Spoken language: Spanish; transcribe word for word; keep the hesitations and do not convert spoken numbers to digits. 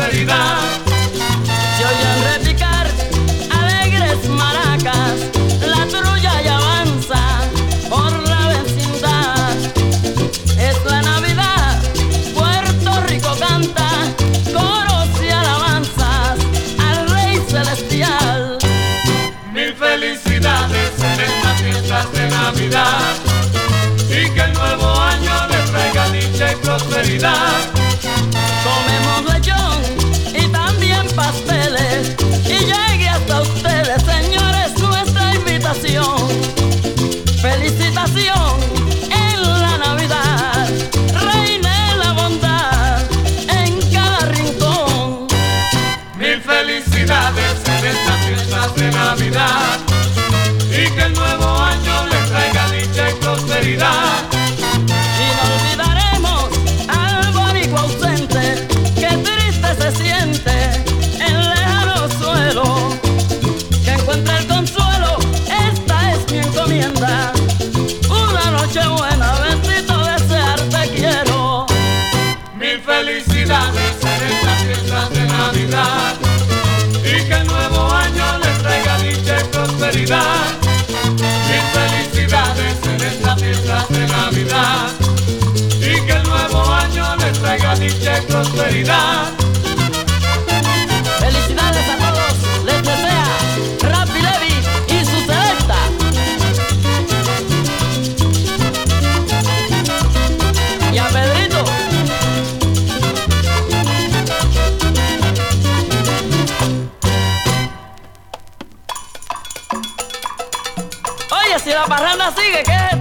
prosperidad. Se oyen repicar alegres maracas, la trulla ya avanza por la vecindad. Es la Navidad, Puerto Rico canta coros y alabanzas al Rey Celestial. Mil felicidades en estas fiestas de Navidad, y que el nuevo año le traiga dicha y prosperidad. Comemos lechón y también pasteles, y llegue hasta ustedes, señores, nuestra invitación. Felicitación en la Navidad, reine la bondad en cada rincón. Mil felicidades en estas fiestas de Navidad, y que el nuevo año le traiga dicha y prosperidad. Y no olvidaremos al boricua ausente, que triste se siente en lejano suelo, que encuentre el consuelo, esta es mi encomienda. Una noche buena, bendito desearte quiero. Mil felicidades en estas fiestas de Navidad, y que el nuevo año le traiga dicha y prosperidad. Mil felicidades en estas fiestas de Navidad, y que el nuevo año le traiga dicha y prosperidad. Felicidades a todos, les desea Rafi Levi y su selecta. Y a Pedrito. Oye, si la parranda sigue, ¿qué es